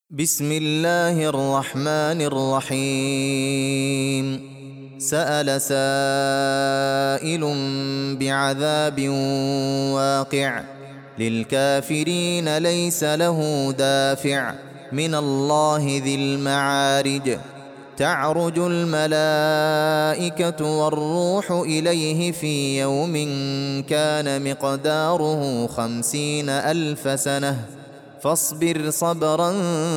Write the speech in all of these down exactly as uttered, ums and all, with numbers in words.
بسم الله الرحمن الرحيم. سأل سائل بعذاب واقع للكافرين ليس له دافع من الله ذي المعارج. تعرج الملائكة والروح إليه في يوم كان مقداره خمسين ألف سنة فاصبر صبرا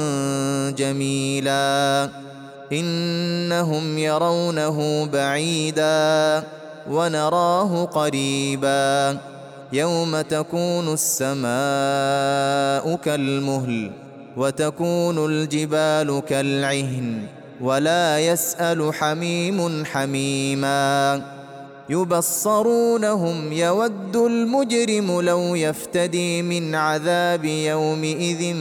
جميلا إنهم يرونه بعيدا ونراه قريبا يوم تكون السماء كالمهل وتكون الجبال كالعهن ولا يسأل حميم حميما يبصرونهم يود المجرم لو يفتدي من عذاب يومئذ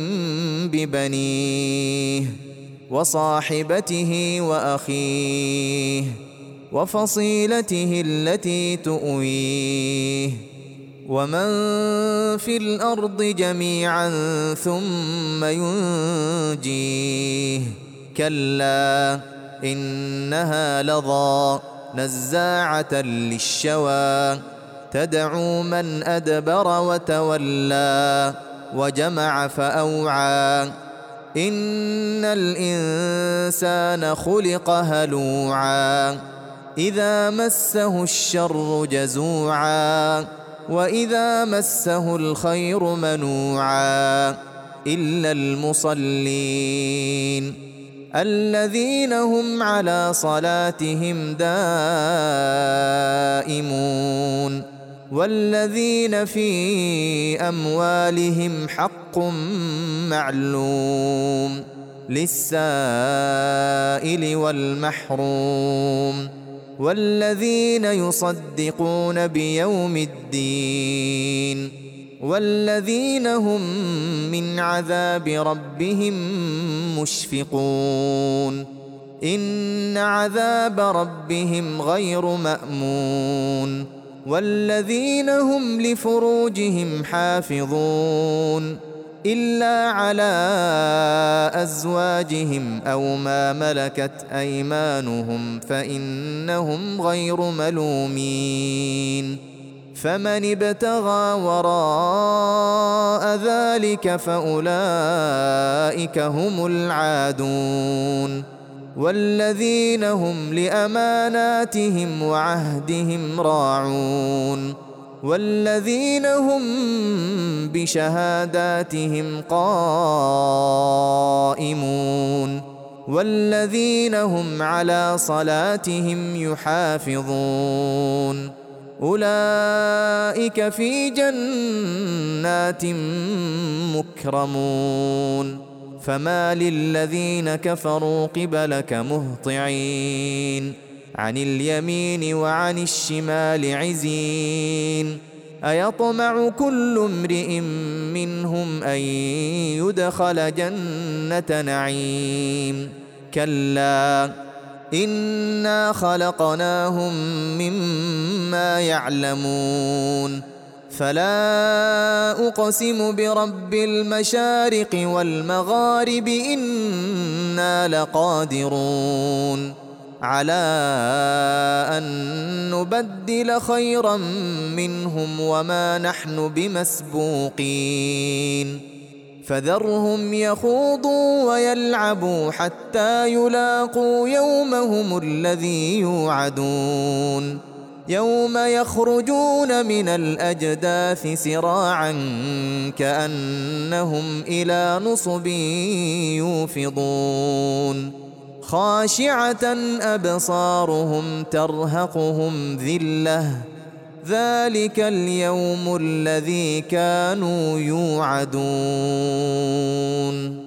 ببنيه وصاحبته وأخيه وفصيلته التي تؤويه ومن في الأرض جميعا ثم ينجيه كلا إنها لظى نزاعة للشوى تدعو من أدبر وتولى وجمع فأوعى إن الإنسان خلق هلوعا إذا مسه الشر جزوعا وإذا مسه الخير منوعا إلا المصلين الذين هم على صلاتهم دائمون والذين في أموالهم حق معلوم للسائل والمحروم والذين يصدقون بيوم الدين والذين هم من عذاب ربهم مشفقون إن عذاب ربهم غير مأمون والذين هم لفروجهم حافظون إلا على أزواجهم أو ما ملكت أيمانهم فإنهم غير ملومين فمن ابتغى وراء ذلك فأولئك هم العادون والذين هم لأماناتهم وعهدهم راعون والذين هم بشهاداتهم قائمون والذين هم على صلاتهم يحافظون أولئك في جنات مكرمون فما للذين كفروا قبلك مهطعين عن اليمين وعن الشمال عزين أيطمع كل امرئ منهم أن يدخل جنة نعيم كلا إنا خلقناهم مما يعلمون فلا أقسم برب المشارق والمغارب إنا لقادرون على أن نبدل خيرا منهم وما نحن بمسبوقين فذرهم يخوضوا ويلعبوا حتى يلاقوا يومهم الذي يوعدون يوم يخرجون من الأجداث سراعا كأنهم إلى نصب يوفضون خاشعة أبصارهم ترهقهم ذلة ذلك اليوم الذي كانوا يوعدون.